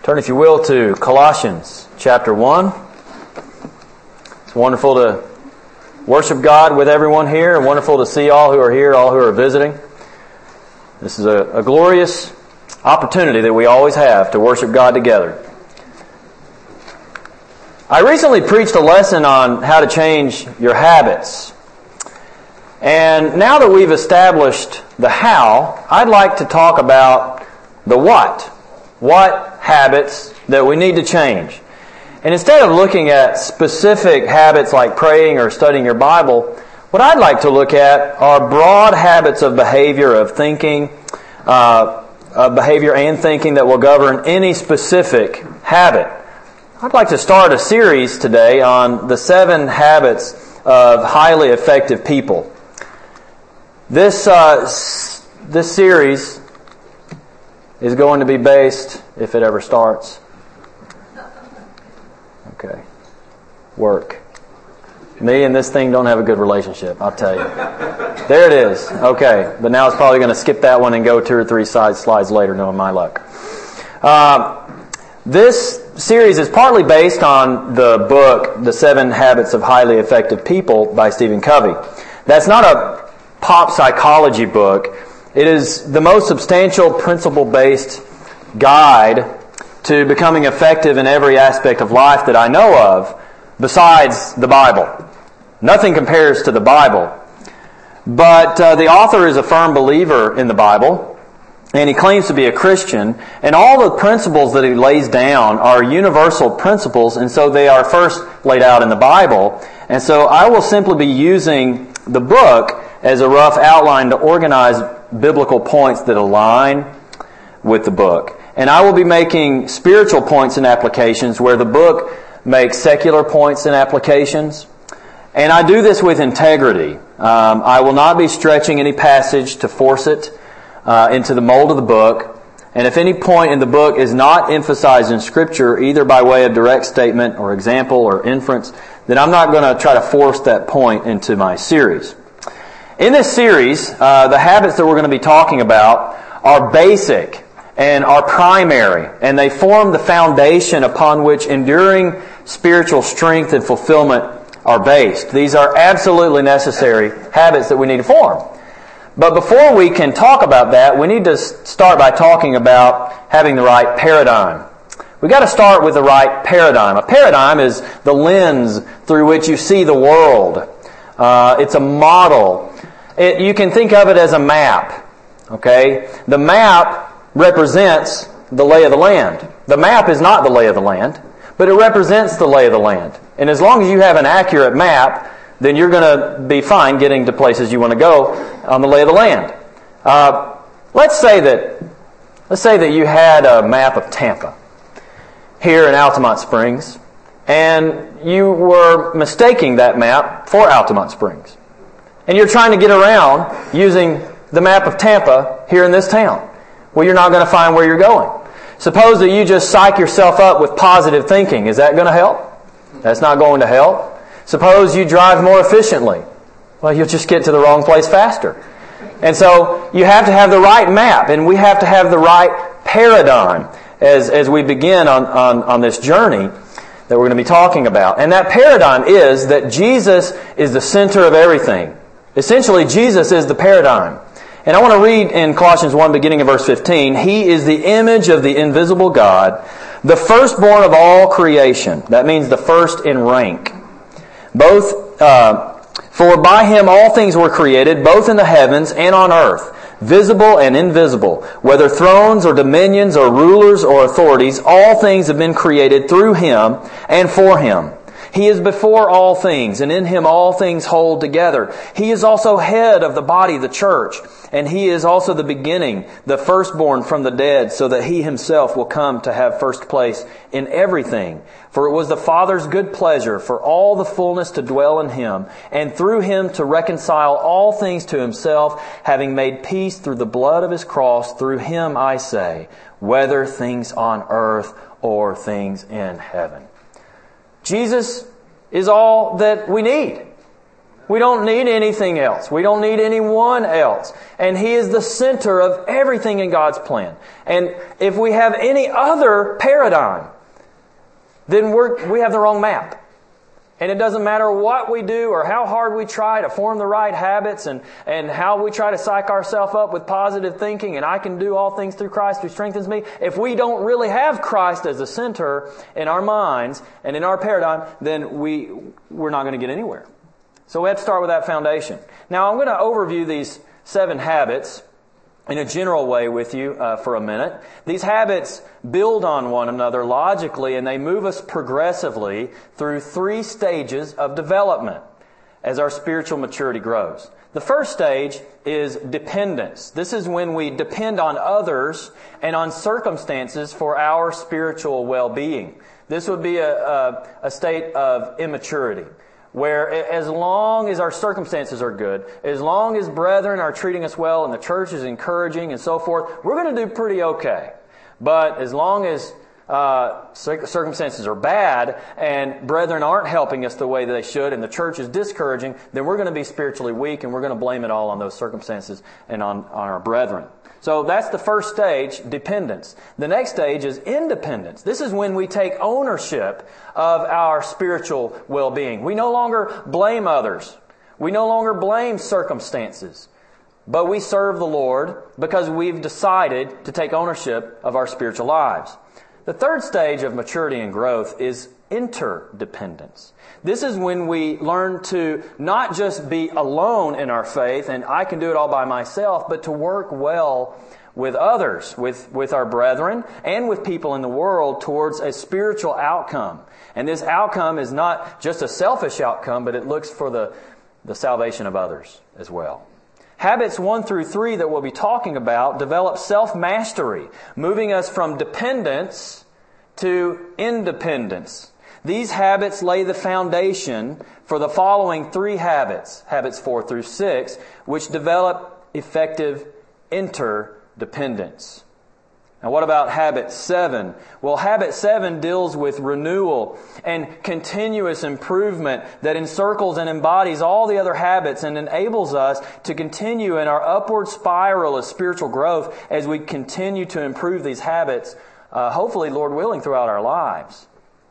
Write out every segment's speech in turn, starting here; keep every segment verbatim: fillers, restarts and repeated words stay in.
Turn, if you will, to Colossians chapter one. It's wonderful to worship God with everyone here, and wonderful to see all who are here, all who are visiting. This is a, a glorious opportunity that we always have to worship God together. I recently preached a lesson on how to change your habits. And now that we've established the how, I'd like to talk about the what. What habits that we need to change. And instead of looking at specific habits like praying or studying your Bible, what I'd like to look at are broad habits of behavior, of thinking, uh, of behavior and thinking that will govern any specific habit. I'd like to start a series today on the seven habits of highly effective people. This uh, s- this series is going to be based, if it ever starts. Okay. Work. Me and this thing don't have a good relationship, I'll tell you. There it is. Okay. But now it's probably going to skip that one and go two or three slides, slides later, knowing my luck. Uh, this series is partly based on the book, The Seven Habits of Highly Effective People by Stephen Covey. That's not a pop psychology book. It is the most substantial principle-based guide to becoming effective in every aspect of life that I know of, besides the Bible. Nothing compares to the Bible. But uh, the author is a firm believer in the Bible, and he claims to be a Christian, and all the principles that he lays down are universal principles, and so they are first laid out in the Bible. And so I will simply be using the book as a rough outline to organize biblical points that align with the book. And I will be making spiritual points and applications where the book makes secular points and applications. And I do this with integrity. Um, I will not be stretching any passage to force it uh, into the mold of the book. And if any point in the book is not emphasized in Scripture, either by way of direct statement or example or inference, then I'm not going to try to force that point into my series. In this series, uh, the habits that we're going to be talking about are basic and are primary, and they form the foundation upon which enduring spiritual strength and fulfillment are based. These are absolutely necessary habits that we need to form. But before we can talk about that, we need to start by talking about having the right paradigm. We've got to start with the right paradigm. A paradigm is the lens through which you see the world. Uh, it's a model. It, you can think of it as a map. Okay? The map represents the lay of the land. The map is not the lay of the land, but it represents the lay of the land. And as long as you have an accurate map, then you're going to be fine getting to places you want to go on the lay of the land. Uh, let's say that let's say that you had a map of Tampa here in Altamont Springs, and you were mistaking that map for Altamont Springs. And you're trying to get around using the map of Tampa here in this town. Well, you're not going to find where you're going. Suppose that you just psych yourself up with positive thinking. Is that going to help? That's not going to help. Suppose you drive more efficiently. Well, you'll just get to the wrong place faster. And so you have to have the right map, and we have to have the right paradigm as, as we begin on, on, on this journey that we're going to be talking about. And that paradigm is that Jesus is the center of everything. Essentially, Jesus is the paradigm. And I want to read in Colossians one, beginning in verse fifteen, He is the image of the invisible God, the firstborn of all creation. That means the first in rank. Both, uh, for by Him all things were created, both in the heavens and on earth, visible and invisible. Whether thrones or dominions or rulers or authorities, all things have been created through Him and for Him. He is before all things, and in Him all things hold together. He is also head of the body, the church, and He is also the beginning, the firstborn from the dead, so that He Himself will come to have first place in everything. For it was the Father's good pleasure for all the fullness to dwell in Him, and through Him to reconcile all things to Himself, having made peace through the blood of His cross. Through Him, I say, whether things on earth or things in heaven. Jesus is all that we need. We don't need anything else. We don't need anyone else. And He is the center of everything in God's plan. And if we have any other paradigm, then we're, we have the wrong map. And it doesn't matter what we do or how hard we try to form the right habits and, and how we try to psych ourselves up with positive thinking and I can do all things through Christ who strengthens me. If we don't really have Christ as the center in our minds and in our paradigm, then we, we're not going to get anywhere. So we have to start with that foundation. Now I'm going to overview these seven habits in a general way with you uh, for a minute. These habits build on one another logically, and they move us progressively through three stages of development as our spiritual maturity grows. The first stage is dependence. This is when we depend on others and on circumstances for our spiritual well-being. This would be a, a, a state of immaturity, where as long as our circumstances are good, as long as brethren are treating us well and the church is encouraging and so forth, we're going to do pretty okay. But as long as uh, circumstances are bad and brethren aren't helping us the way they should and the church is discouraging, then we're going to be spiritually weak and we're going to blame it all on those circumstances and on, on our brethren. So that's the first stage, dependence. The next stage is independence. This is when we take ownership of our spiritual well-being. We no longer blame others. We no longer blame circumstances. But we serve the Lord because we've decided to take ownership of our spiritual lives. The third stage of maturity and growth is interdependence. This is when we learn to not just be alone in our faith and I can do it all by myself, but to work well with others, with, with our brethren and with people in the world towards a spiritual outcome. And this outcome is not just a selfish outcome, but it looks for the, the salvation of others as well. Habits one through three that we'll be talking about develop self-mastery, moving us from dependence to independence. These habits lay the foundation for the following three habits, habits four through six, which develop effective interdependence. Now what about habit seven? Well, habit seven deals with renewal and continuous improvement that encircles and embodies all the other habits and enables us to continue in our upward spiral of spiritual growth as we continue to improve these habits, uh, hopefully, Lord willing, throughout our lives.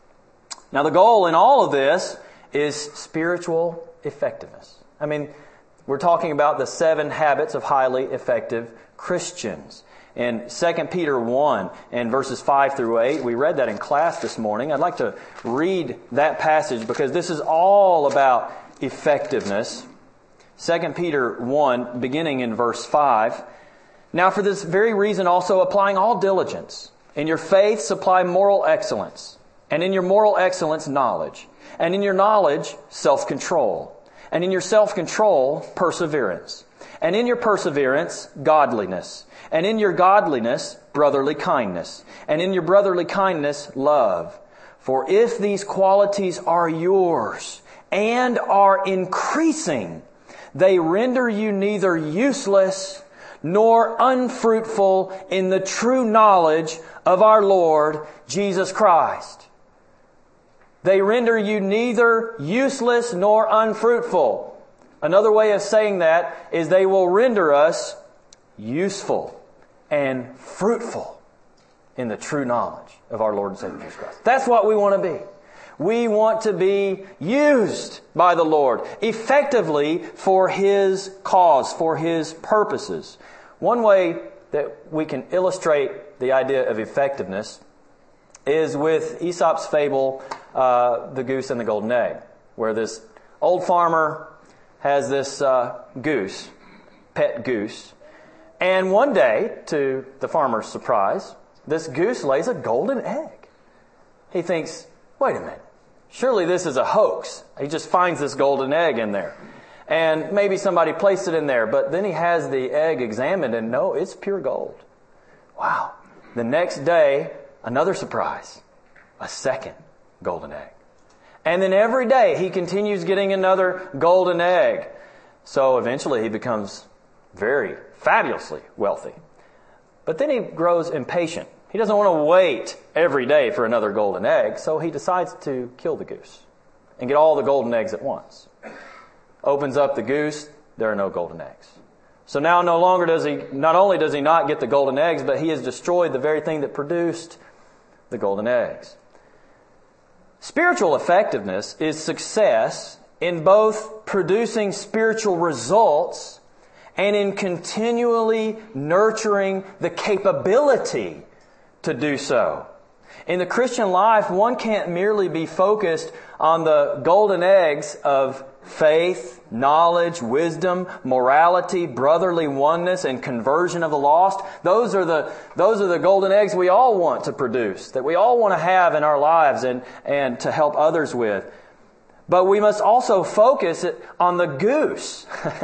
Now the goal in all of this is spiritual effectiveness. I mean, we're talking about the seven habits of highly effective Christians. In Second Peter one and verses five through eight, we read that in class this morning. I'd like to read that passage because this is all about effectiveness. Second Peter one, beginning in verse five. Now for this very reason also applying all diligence. In your faith supply moral excellence. And in your moral excellence, knowledge. And in your knowledge, self-control. And in your self-control, perseverance. And in your perseverance, godliness. And in your godliness, brotherly kindness. And in your brotherly kindness, love. For if these qualities are yours and are increasing, they render you neither useless nor unfruitful in the true knowledge of our Lord Jesus Christ. They render you neither useless nor unfruitful. Another way of saying that is they will render us useful and fruitful in the true knowledge of our Lord and Savior Jesus Christ. That's what we want to be. We want to be used by the Lord effectively for His cause, for His purposes. One way that we can illustrate the idea of effectiveness is with Aesop's fable, uh, The Goose and the Golden Egg, where this old farmer has this uh, goose, pet goose, and one day, to the farmer's surprise, this goose lays a golden egg. He thinks, wait a minute, surely this is a hoax. He just finds this golden egg in there. And maybe somebody placed it in there, but then he has the egg examined and no, it's pure gold. Wow. The next day, another surprise, a second golden egg. And then every day he continues getting another golden egg. So eventually he becomes very fabulously wealthy. But then he grows impatient. He doesn't want to wait every day for another golden egg, so he decides to kill the goose and get all the golden eggs at once. opens up the goose, there are no golden eggs. So now no longer does he, not only does he not get the golden eggs, but he has destroyed the very thing that produced the golden eggs. Spiritual effectiveness is success in both producing spiritual results and in continually nurturing the capability to do so. In the Christian life, one can't merely be focused on the golden eggs of faith, knowledge, wisdom, morality, brotherly oneness, and conversion of the lost. Those are the, those are the golden eggs we all want to produce, that we all want to have in our lives and, and to help others with. But we must also focus on the goose.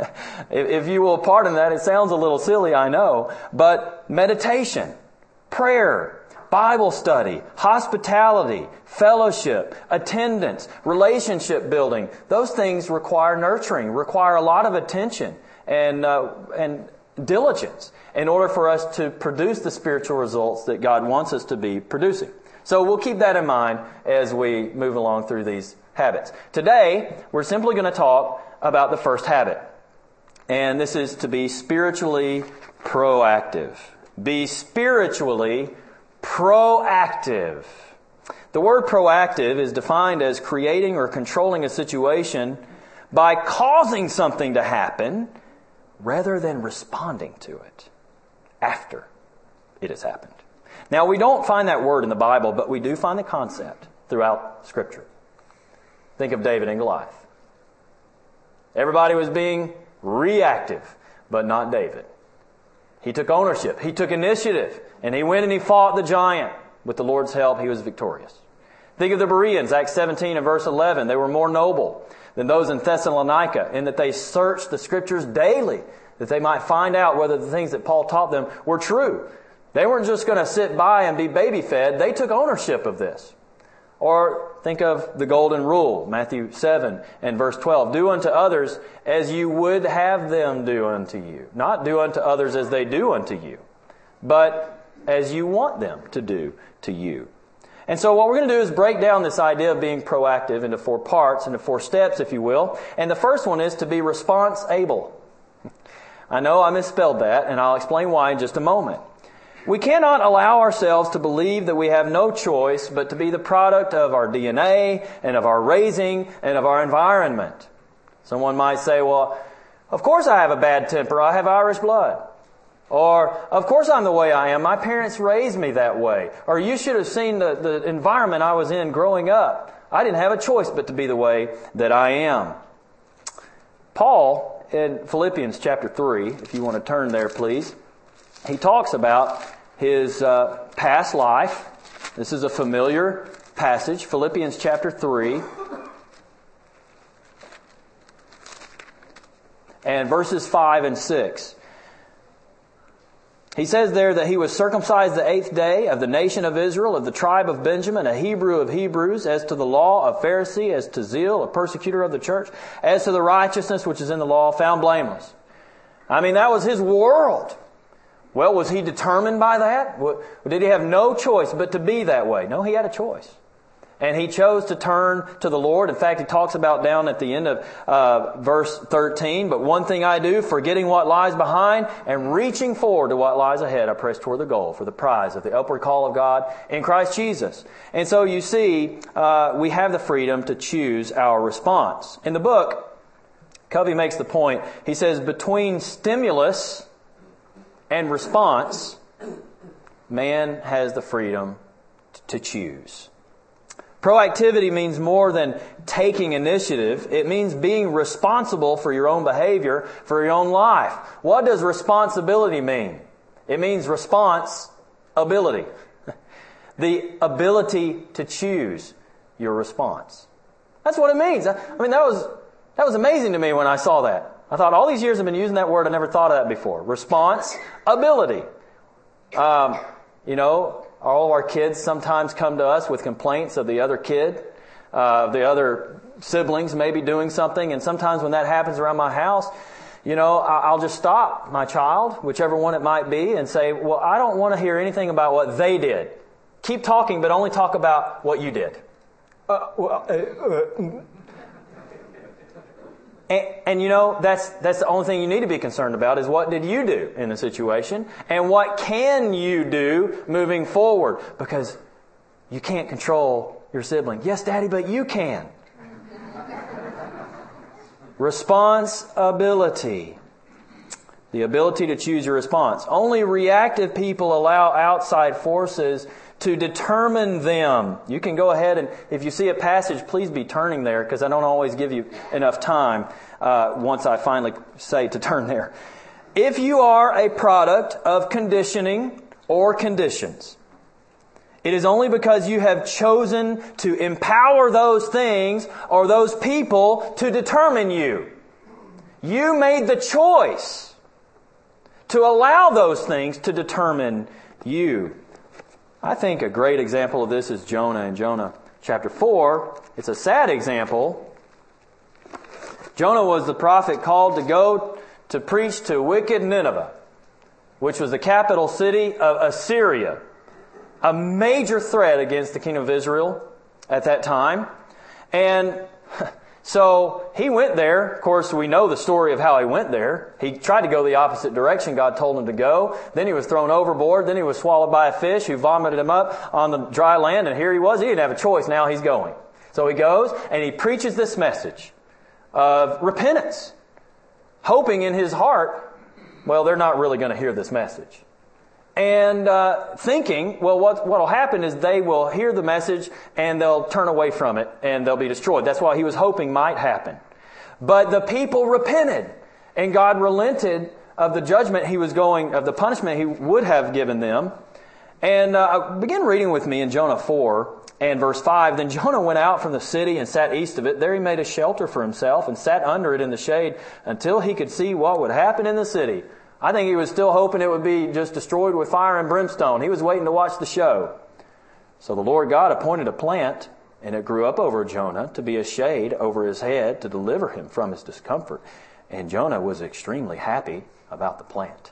If you will pardon that, it sounds a little silly, I know. But meditation, prayer, Bible study, hospitality, fellowship, attendance, relationship building, those things require nurturing, require a lot of attention and uh, and diligence in order for us to produce the spiritual results that God wants us to be producing. So we'll keep that in mind as we move along through these habits. Today, we're simply going to talk about the first habit. And this is to be spiritually proactive. Be spiritually proactive. The word proactive is defined as creating or controlling a situation by causing something to happen rather than responding to it after it has happened. Now, we don't find that word in the Bible, but we do find the concept throughout Scripture. Think of David and Goliath. Everybody was being reactive, but not David. He took ownership. He took initiative. And he went and he fought the giant. With the Lord's help, he was victorious. Think of the Bereans, Acts seventeen and verse eleven. They were more noble than those in Thessalonica in that they searched the Scriptures daily that they might find out whether the things that Paul taught them were true. They weren't just going to sit by and be baby fed. They took ownership of this. Or think of the golden rule, Matthew seven and verse twelve. Do unto others as you would have them do unto you. Not do unto others as they do unto you, but as you want them to do to you. And so what we're going to do is break down this idea of being proactive into four parts, into four steps, if you will. And the first one is to be response-able. I know I misspelled that, and I'll explain why in just a moment. We cannot allow ourselves to believe that we have no choice but to be the product of our D N A and of our raising and of our environment. Someone might say, well, of course I have a bad temper. I have Irish blood. Or, of course I'm the way I am. My parents raised me that way. Or, you should have seen the, the environment I was in growing up. I didn't have a choice but to be the way that I am. Paul, in Philippians chapter three, if you want to turn there, please, he talks about his uh, past life. This is a familiar passage, Philippians chapter three. And verses five and six. He says there that he was circumcised the eighth day of the nation of Israel, of the tribe of Benjamin, a Hebrew of Hebrews, as to the law, a Pharisee, as to zeal, a persecutor of the church, as to the righteousness which is in the law, found blameless. I mean, that was his world. Well, was he determined by that? Did he have no choice but to be that way? No, he had a choice. And he chose to turn to the Lord. In fact, he talks about down at the end of uh, verse thirteen, but one thing I do, forgetting what lies behind and reaching forward to what lies ahead, I press toward the goal for the prize of the upward call of God in Christ Jesus. And so you see, uh, we have the freedom to choose our response. In the book, Covey makes the point. He says, between stimulus and response, man has the freedom to choose. Proactivity means more than taking initiative. It means being responsible for your own behavior, for your own life. What does responsibility mean? It means response ability. The ability to choose your response. That's what it means. I mean, that was that was amazing to me when I saw that. I thought, all these years I've been using that word, I never thought of that before. Response ability. Um, you know, all of our kids sometimes come to us with complaints of the other kid, uh, the other siblings maybe doing something. And sometimes when that happens around my house, you know, I'll just stop my child, whichever one it might be, and say, well, I don't want to hear anything about what they did. Keep talking, but only talk about what you did. Uh, well, uh, uh, And, and you know, that's that's the only thing you need to be concerned about is what did you do in the situation and what can you do moving forward, because you can't control your sibling. Yes, Daddy, but you can. Responsibility. The ability to choose your response. Only reactive people allow outside forces to determine them. You can go ahead and, if you see a passage, please be turning there, because I don't always give you enough time uh, once I finally say to turn there. If you are a product of conditioning or conditions, it is only because you have chosen to empower those things or those people to determine you. You made the choice to allow those things to determine you. I think a great example of this is Jonah in Jonah chapter four. It's a sad example. Jonah was the prophet called to go to preach to wicked Nineveh, which was the capital city of Assyria, a major threat against the kingdom of Israel at that time. And so he went there. Of course, we know the story of how he went there. He tried to go the opposite direction God told him to go. Then he was thrown overboard. Then he was swallowed by a fish who vomited him up on the dry land. And here he was. He didn't have a choice. Now he's going. So he goes and he preaches this message of repentance, hoping in his heart, well, they're not really going to hear this message. And uh, thinking, well, what will happen is they will hear the message and they'll turn away from it and they'll be destroyed. That's what he was hoping might happen. But the people repented, and God relented of the judgment he was going, of the punishment he would have given them. And uh, begin reading with me in Jonah four and verse five. Then Jonah went out from the city and sat east of it. There he made a shelter for himself and sat under it in the shade until he could see what would happen in the city. I think he was still hoping it would be just destroyed with fire and brimstone. He was waiting to watch the show. So the Lord God appointed a plant, and it grew up over Jonah to be a shade over his head to deliver him from his discomfort. And Jonah was extremely happy about the plant.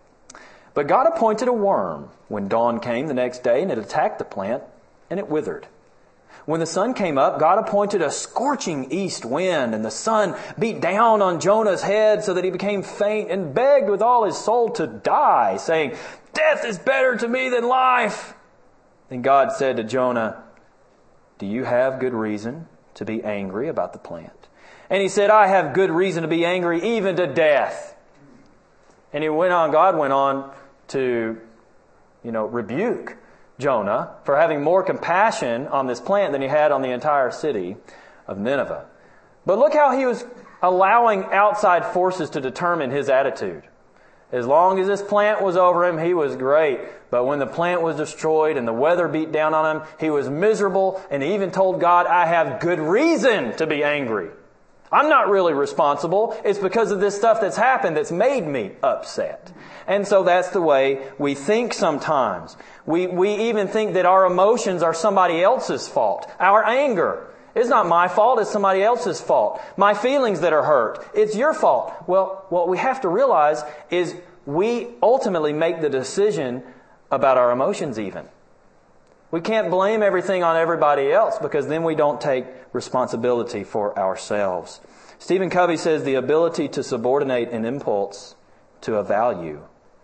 But God appointed a worm when dawn came the next day, and it attacked the plant, and it withered. When the sun came up, God appointed a scorching east wind, and the sun beat down on Jonah's head so that he became faint and begged with all his soul to die, saying, "Death is better to me than life." Then God said to Jonah, "Do you have good reason to be angry about the plant?" And he said, "I have good reason to be angry, even to death." And he went on, God went on to, you know, rebuke Jonah for having more compassion on this plant than he had on the entire city of Nineveh. But look how he was allowing outside forces to determine his attitude. As long as this plant was over him, he was great. But when the plant was destroyed and the weather beat down on him, he was miserable, and he even told God, "I have good reason to be angry. I'm not really responsible. It's because of this stuff that's happened that's made me upset." And so that's the way we think sometimes. We we even think that our emotions are somebody else's fault. Our anger is not my fault, it's somebody else's fault. My feelings that are hurt, it's your fault. Well, what we have to realize is we ultimately make the decision about our emotions even. We can't blame everything on everybody else, because then we don't take responsibility for ourselves. Stephen Covey says the ability to subordinate an impulse to a value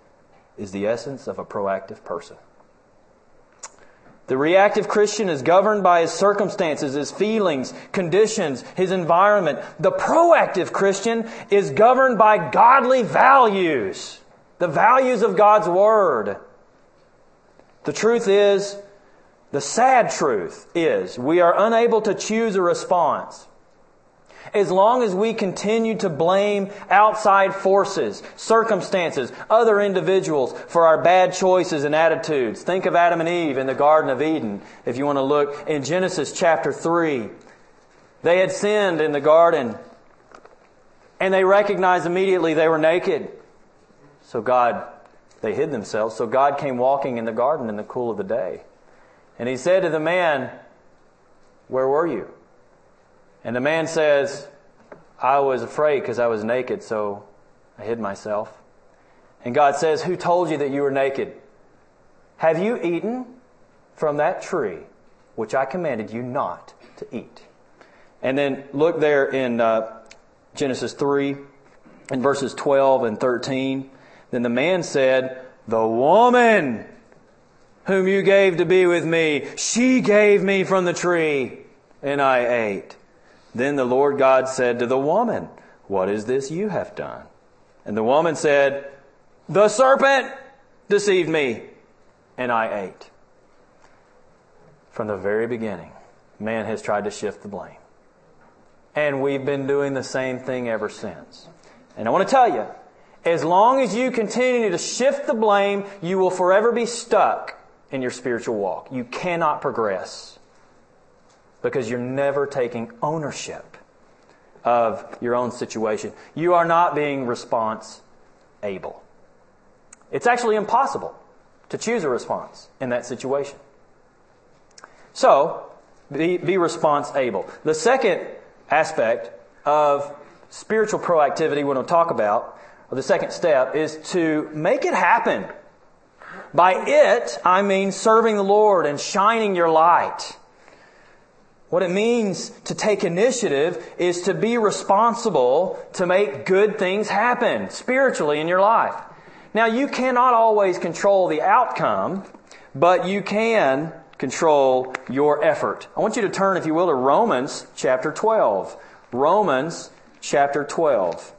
is the essence of a proactive person. The reactive Christian is governed by his circumstances, his feelings, conditions, his environment. The proactive Christian is governed by godly values, the values of God's Word. The truth is, the sad truth is, we are unable to choose a response. As long as we continue to blame outside forces, circumstances, other individuals for our bad choices and attitudes. Think of Adam and Eve in the Garden of Eden. If you want to look in Genesis chapter three. They had sinned in the garden, and they recognized immediately they were naked. So God, they hid themselves. So God came walking in the garden in the cool of the day. And He said to the man, "Where were you?" And the man says, "I was afraid because I was naked, so I hid myself." And God says, "Who told you that you were naked? Have you eaten from that tree which I commanded you not to eat?" And then look there in uh, Genesis three, in verses twelve and thirteen. Then the man said, "The woman whom you gave to be with me, she gave me from the tree, and I ate." Then the Lord God said to the woman, "What is this you have done?" And the woman said, "The serpent deceived me, and I ate." From the very beginning, man has tried to shift the blame. And we've been doing the same thing ever since. And I want to tell you, as long as you continue to shift the blame, you will forever be stuck in your spiritual walk. You cannot progress because you're never taking ownership of your own situation. You are not being response able. It's actually impossible to choose a response in that situation. So, be, be response able. The second aspect of spiritual proactivity we're going to talk about, or the second step, is to make it happen. By it, I mean serving the Lord and shining your light. What it means to take initiative is to be responsible to make good things happen spiritually in your life. Now, you cannot always control the outcome, but you can control your effort. I want you to turn, if you will, to Romans chapter twelve. Romans chapter twelve.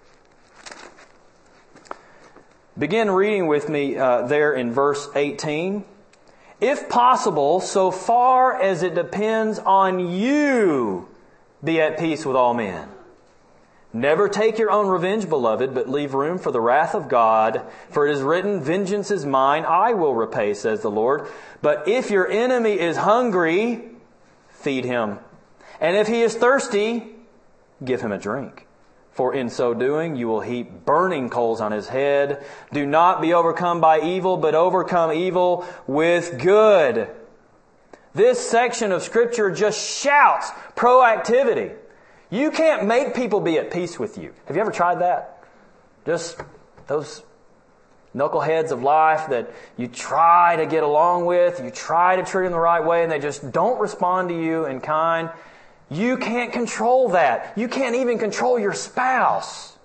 Begin reading with me uh, there in verse eighteen. "If possible, so far as it depends on you, be at peace with all men. Never take your own revenge, beloved, but leave room for the wrath of God. For it is written, 'Vengeance is mine, I will repay,' says the Lord. But if your enemy is hungry, feed him. And if he is thirsty, give him a drink. For in so doing, you will heap burning coals on his head. Do not be overcome by evil, but overcome evil with good." This section of Scripture just shouts proactivity. You can't make people be at peace with you. Have you ever tried that? Just those knuckleheads of life that you try to get along with, you try to treat them the right way, and they just don't respond to you in kind. You can't control that. You can't even control your spouse.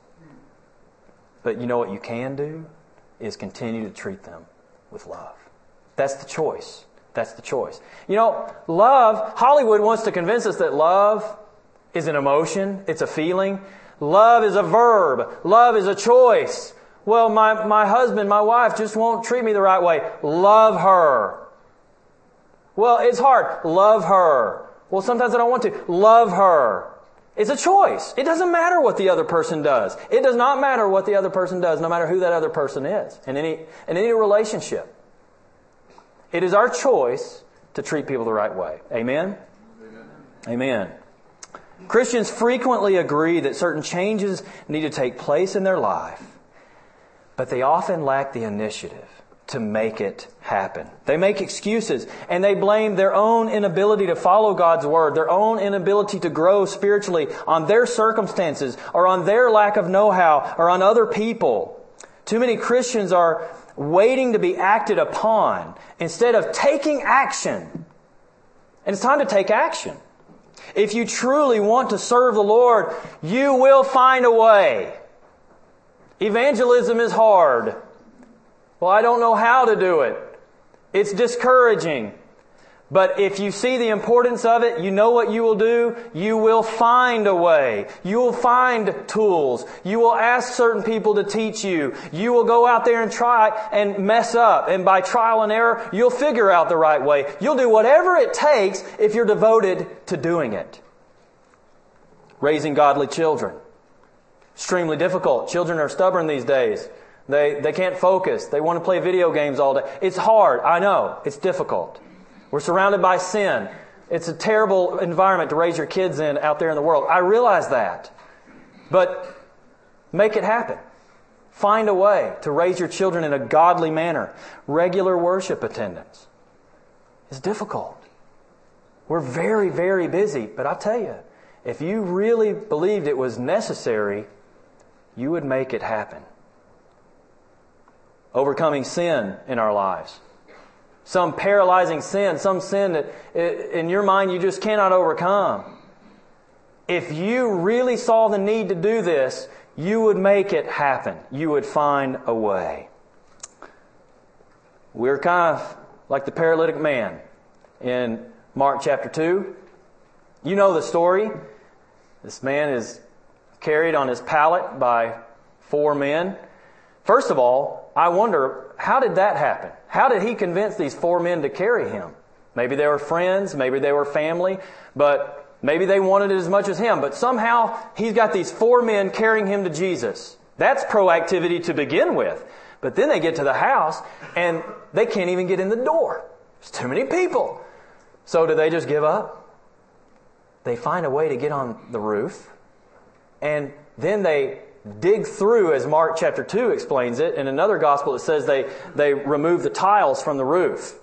But you know what you can do? Is continue to treat them with love. That's the choice. That's the choice. You know, love, Hollywood wants to convince us that love is an emotion. It's a feeling. Love is a verb. Love is a choice. Well, my, my husband, my wife just won't treat me the right way. Love her. Well, it's hard. Love her. Well, sometimes I don't want to. Love her. It's a choice. It doesn't matter what the other person does. It does not matter what the other person does, no matter who that other person is in any, in any relationship. It is our choice to treat people the right way. Amen? Amen. Amen. Christians frequently agree that certain changes need to take place in their life, but they often lack the initiative to make it happen. They make excuses and they blame their own inability to follow God's Word, their own inability to grow spiritually on their circumstances or on their lack of know-how or on other people. Too many Christians are waiting to be acted upon instead of taking action. And it's time to take action. If you truly want to serve the Lord, you will find a way. Evangelism is hard. Well, I don't know how to do it. It's discouraging. But if you see the importance of it, you know what you will do? You will find a way. You will find tools. You will ask certain people to teach you. You will go out there and try and mess up. And by trial and error, you'll figure out the right way. You'll do whatever it takes if you're devoted to doing it. Raising godly children. Extremely difficult. Children are stubborn these days. They, they can't focus. They want to play video games all day. It's hard. I know. It's difficult. We're surrounded by sin. It's a terrible environment to raise your kids in out there in the world. I realize that. But make it happen. Find a way to raise your children in a godly manner. Regular worship attendance. It's difficult. We're very, very busy. But I'll tell you, if you really believed it was necessary, you would make it happen. Overcoming sin in our lives. Some paralyzing sin, some sin that in your mind you just cannot overcome. if you really saw the need to do this, you would make it happen. You would find a way. We're kind of like the paralytic man in Mark chapter two. You know the story. This man is carried on his pallet by four men. First of all, I wonder, how did that happen? How did he convince these four men to carry him? Maybe they were friends, maybe they were family, but maybe they wanted it as much as him. But somehow he's got these four men carrying him to Jesus. That's proactivity to begin with. But then they get to the house and they can't even get in the door. There's too many people. So do they just give up? They find a way to get on the roof. And then they dig through, as Mark chapter two explains it. In another gospel it says they, they remove the tiles from the roof.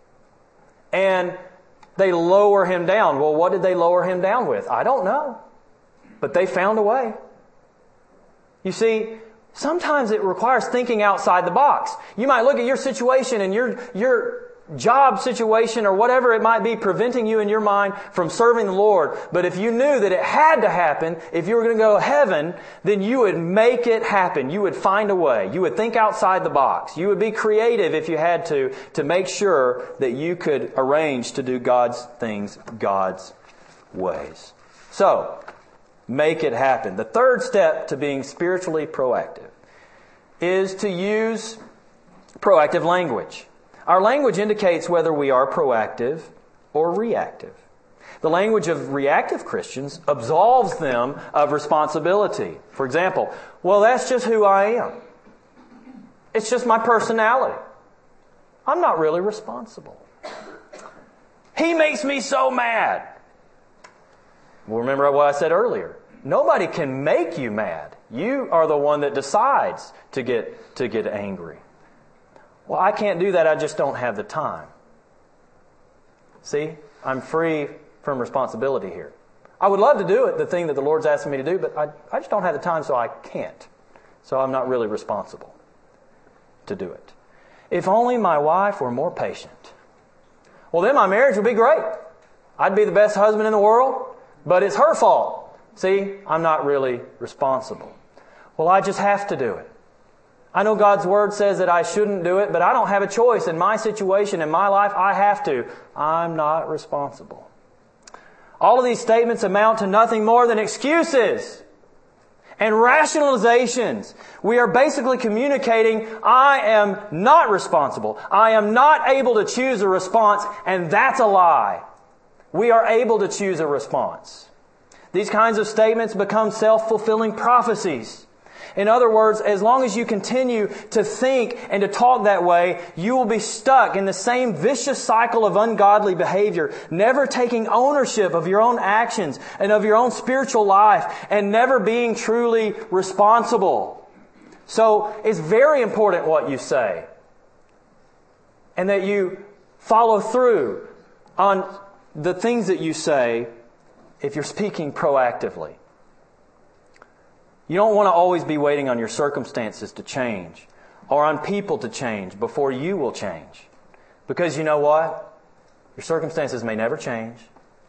And they lower him down. Well, what did they lower him down with? I don't know. But they found a way. You see, sometimes it requires thinking outside the box. You might look at your situation and your, your job situation or whatever it might be preventing you in your mind from serving the Lord. But if you knew that it had to happen, if you were going to go to heaven, then you would make it happen. You would find a way. You would think outside the box. You would be creative if you had to, to make sure that you could arrange to do God's things God's ways. So, make it happen. The third step to being spiritually proactive is to use proactive language. Our language indicates whether we are proactive or reactive. The language of reactive Christians absolves them of responsibility. For example, well, that's just who I am. It's just my personality. I'm not really responsible. He makes me so mad. Well, remember what I said earlier. Nobody can make you mad. You are the one that decides to get, to get angry. Well, I can't do that. I just don't have the time. See, I'm free from responsibility here. I would love to do it, the thing that the Lord's asking me to do, but I, I just don't have the time, so I can't. So I'm not really responsible to do it. If only my wife were more patient. Well, then my marriage would be great. I'd be the best husband in the world, but it's her fault. See, I'm not really responsible. Well, I just have to do it. I know God's Word says that I shouldn't do it, but I don't have a choice. In my situation, in my life, I have to. I'm not responsible. All of these statements amount to nothing more than excuses and rationalizations. We are basically communicating, I am not responsible. I am not able to choose a response, and that's a lie. We are able to choose a response. These kinds of statements become self-fulfilling prophecies. In other words, as long as you continue to think and to talk that way, you will be stuck in the same vicious cycle of ungodly behavior, never taking ownership of your own actions and of your own spiritual life, and never being truly responsible. So it's very important what you say, and that you follow through on the things that you say if you're speaking proactively. You don't want to always be waiting on your circumstances to change or on people to change before you will change. Because you know what? Your circumstances may never change,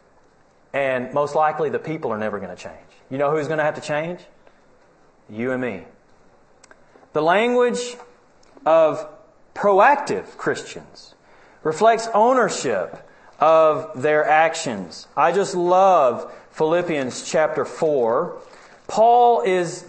and most likely the people are never going to change. You know who's going to have to change? You and me. The language of proactive Christians reflects ownership of their actions. I just love Philippians chapter four. Paul is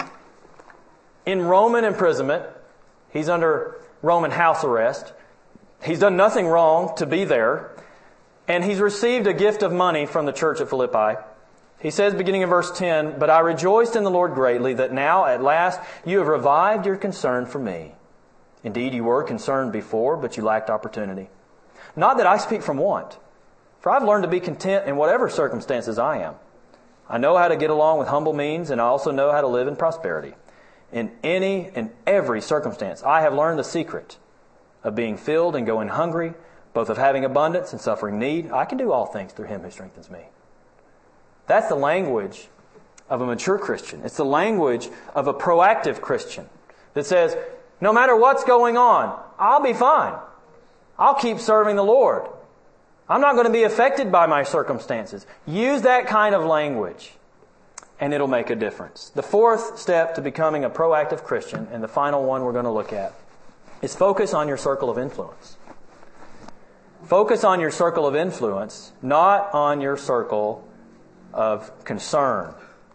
in Roman imprisonment. He's under Roman house arrest. He's done nothing wrong to be there. And he's received a gift of money from the church at Philippi. He says, beginning in verse ten, "But I rejoiced in the Lord greatly that now at last you have revived your concern for me. Indeed, you were concerned before, but you lacked opportunity. Not that I speak from want, for I've learned to be content in whatever circumstances I am. I know how to get along with humble means, and I also know how to live in prosperity. In any and every circumstance, I have learned the secret of being filled and going hungry, both of having abundance and suffering need. I can do all things through Him who strengthens me." That's the language of a mature Christian. It's the language of a proactive Christian that says, no matter what's going on, I'll be fine. I'll keep serving the Lord. I'm not going to be affected by my circumstances. Use that kind of language. and it'll make a difference. The fourth step to becoming a proactive Christian, and the final one we're going to look at, is focus on your circle of influence. Focus on your circle of influence, not on your circle of concern.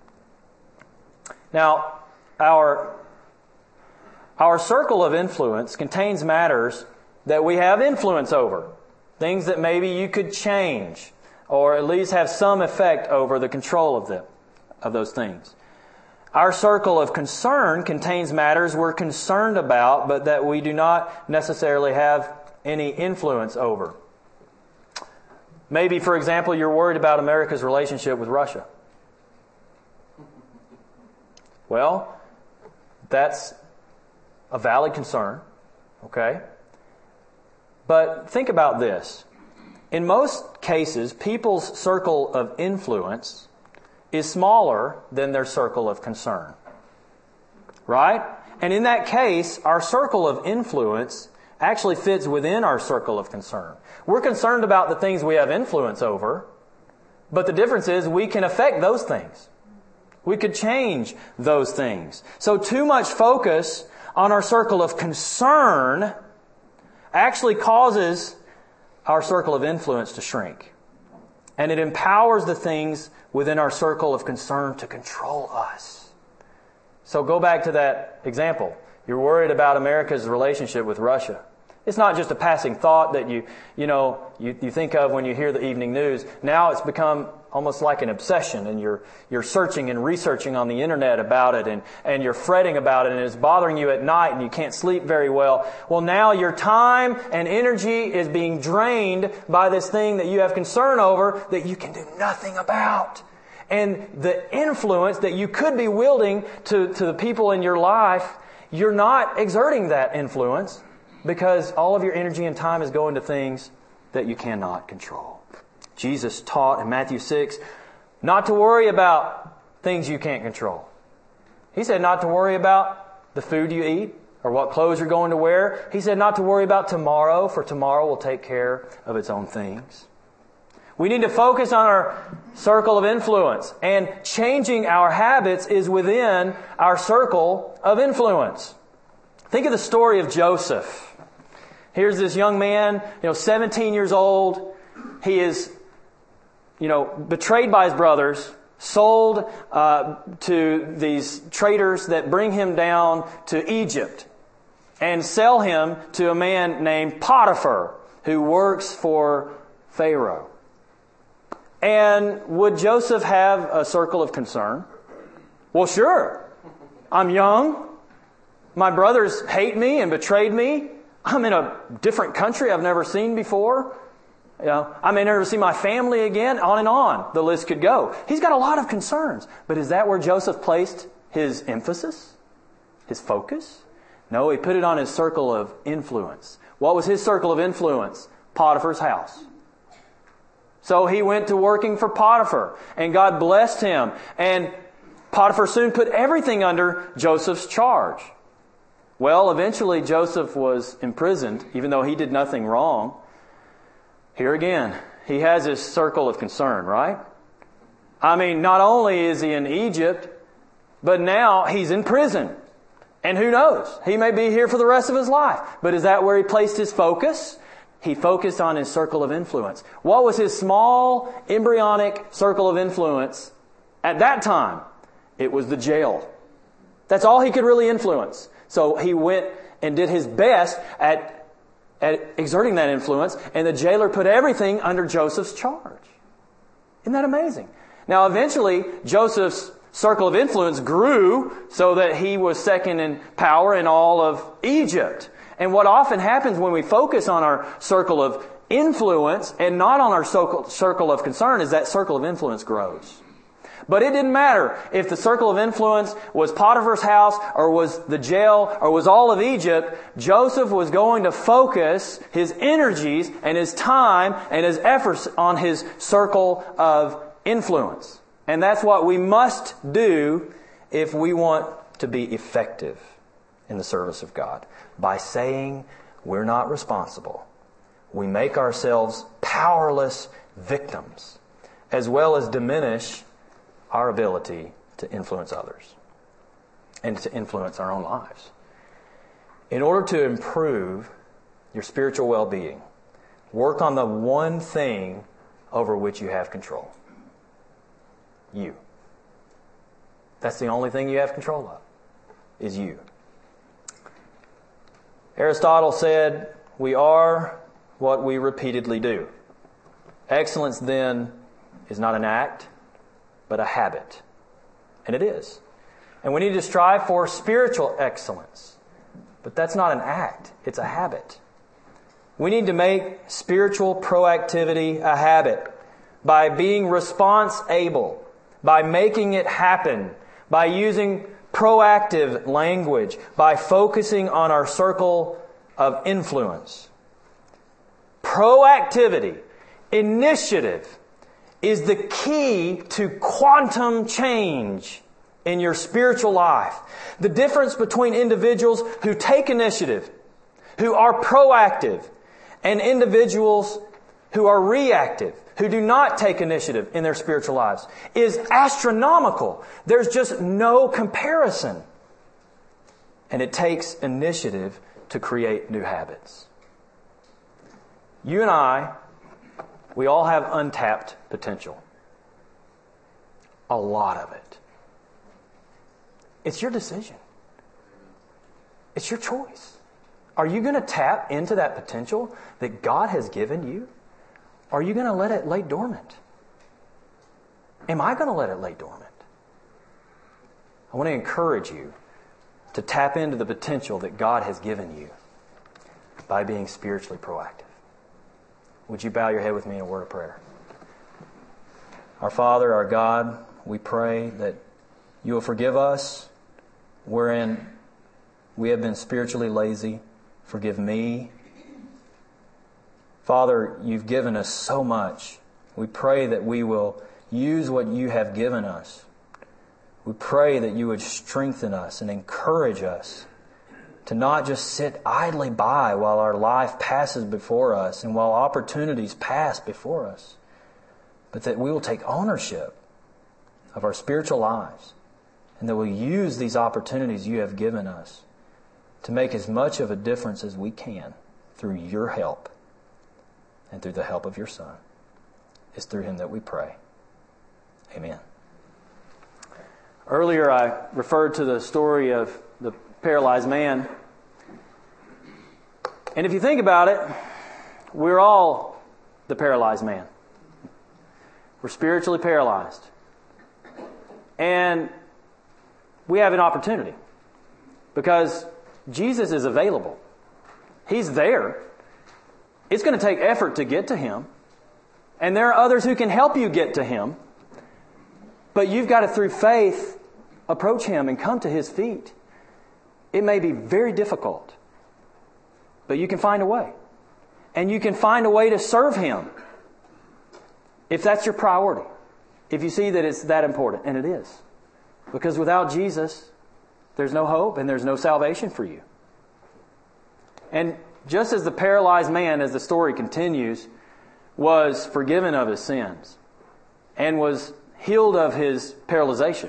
Now, our, our circle of influence contains matters that we have influence over. Things that maybe you could change, or at least have some effect over the control of them, of those things. Our circle of concern contains matters we're concerned about, but that we do not necessarily have any influence over. Maybe, for example, you're worried about America's relationship with Russia. Well, that's a valid concern, okay? But think about this. In most cases, people's circle of influence is smaller than their circle of concern. Right? And in that case, our circle of influence actually fits within our circle of concern. We're concerned about the things we have influence over, but the difference is we can affect those things. We could change those things. So too much focus on our circle of concern actually causes our circle of influence to shrink. And it empowers the things within our circle of concern to control us. So go back to that example. You're worried about America's relationship with Russia. It's not just a passing thought that you, you know, you, you think of when you hear the evening news. Now it's become almost like an obsession, and you're, you're searching and researching on the internet about it, and, and you're fretting about it, and it's bothering you at night, and you can't sleep very well. Well, now your time and energy is being drained by this thing that you have concern over that you can do nothing about. And the influence that you could be wielding to, to the people in your life, you're not exerting that influence, because all of your energy and time is going to things that you cannot control. Jesus taught in Matthew six not to worry about things you can't control. He said not to worry about the food you eat or what clothes you're going to wear. He said not to worry about tomorrow, for tomorrow will take care of its own things. We need to focus on our circle of influence, and changing our habits is within our circle of influence. Think of the story of Joseph. Here's this young man, you know, seventeen years old. He is, you know, betrayed by his brothers, sold uh, to these traders that bring him down to Egypt and sell him to a man named Potiphar, who works for Pharaoh. And would Joseph have a circle of concern? Well, sure. I'm young. My brothers hate me and betrayed me. I'm in a different country I've never seen before. You know, I may never see my family again. On and on. The list could go. He's got a lot of concerns. But is that where Joseph placed his emphasis? His focus? No, he put it on his circle of influence. What was his circle of influence? Potiphar's house. So he went to working for Potiphar, and God blessed him. And Potiphar soon put everything under Joseph's charge. Well, eventually Joseph was imprisoned, even though he did nothing wrong. Here again, he has his circle of concern, right? I mean, not only is he in Egypt, but now he's in prison. And who knows? He may be here for the rest of his life. But is that where he placed his focus? He focused on his circle of influence. What was his small, embryonic circle of influence at that time? It was the jail. That's all he could really influence. So he went and did his best at, at exerting that influence, and the jailer put everything under Joseph's charge. Isn't that amazing? Now, eventually, Joseph's circle of influence grew so that he was second in power in all of Egypt. And what often happens when we focus on our circle of influence and not on our circle of concern is that circle of influence grows. But it didn't matter if the circle of influence was Potiphar's house or was the jail or was all of Egypt. Joseph was going to focus his energies and his time and his efforts on his circle of influence. And that's what we must do if we want to be effective in the service of God. By saying we're not responsible, we make ourselves powerless victims, as well as diminish our ability to influence others and to influence our own lives. In order to improve your spiritual well-being, work on the one thing over which you have control. You. That's the only thing you have control of, is you. Aristotle said, we are what we repeatedly do. Excellence, then, is not an act, but a habit. And it is. And we need to strive for spiritual excellence. But that's not an act, it's a habit. We need to make spiritual proactivity a habit by being response-able, by making it happen, by using proactive language, by focusing on our circle of influence. Proactivity, initiative, is the key to quantum change in your spiritual life. The difference between individuals who take initiative, who are proactive, and individuals who are reactive, who do not take initiative in their spiritual lives, is astronomical. There's just no comparison. And it takes initiative to create new habits. You and I, we all have untapped potential. A lot of it. It's your decision. It's your choice. Are you going to tap into that potential that God has given you? Or are you going to let it lay dormant? Am I going to let it lay dormant? I want to encourage you to tap into the potential that God has given you by being spiritually proactive. Would you bow your head with me in a word of prayer? Our Father, our God, we pray that you will forgive us wherein we have been spiritually lazy. Forgive me. Father, you've given us so much. We pray that we will use what you have given us. We pray that you would strengthen us and encourage us to not just sit idly by while our life passes before us and while opportunities pass before us, but that we will take ownership of our spiritual lives and that we'll use these opportunities you have given us to make as much of a difference as we can through your help and through the help of your Son. It's through Him that we pray. Amen. Earlier I referred to the story of the paralyzed man. And if you think about it, we're all the paralyzed man. We're spiritually paralyzed. And we have an opportunity because Jesus is available. He's there. It's going to take effort to get to Him. And there are others who can help you get to Him. But you've got to, through faith, approach Him and come to His feet. It may be very difficult, but you can find a way. And you can find a way to serve Him if that's your priority. If you see that it's that important, and it is. Because without Jesus, there's no hope and there's no salvation for you. And just as the paralyzed man, as the story continues, was forgiven of his sins and was healed of his paralyzation,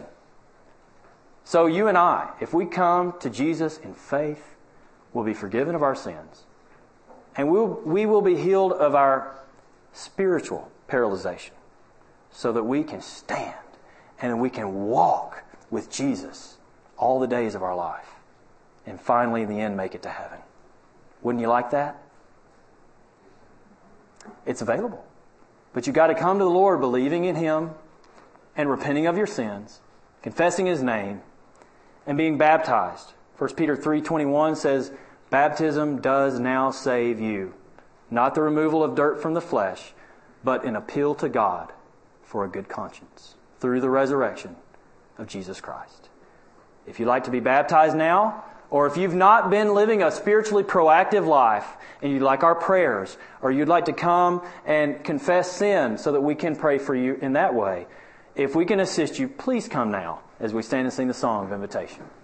so you and I, if we come to Jesus in faith, will be forgiven of our sins. And we'll, we will be healed of our spiritual paralyzation so that we can stand and we can walk with Jesus all the days of our life. And finally, in the end, make it to heaven. Wouldn't you like that? It's available. But you've got to come to the Lord believing in Him and repenting of your sins, confessing His name, and being baptized. First Peter three twenty-one says, baptism does now save you, not the removal of dirt from the flesh, but an appeal to God for a good conscience through the resurrection of Jesus Christ. If you'd like to be baptized now, or if you've not been living a spiritually proactive life and you'd like our prayers, or you'd like to come and confess sin so that we can pray for you in that way, if we can assist you, please come now as we stand and sing the song of invitation.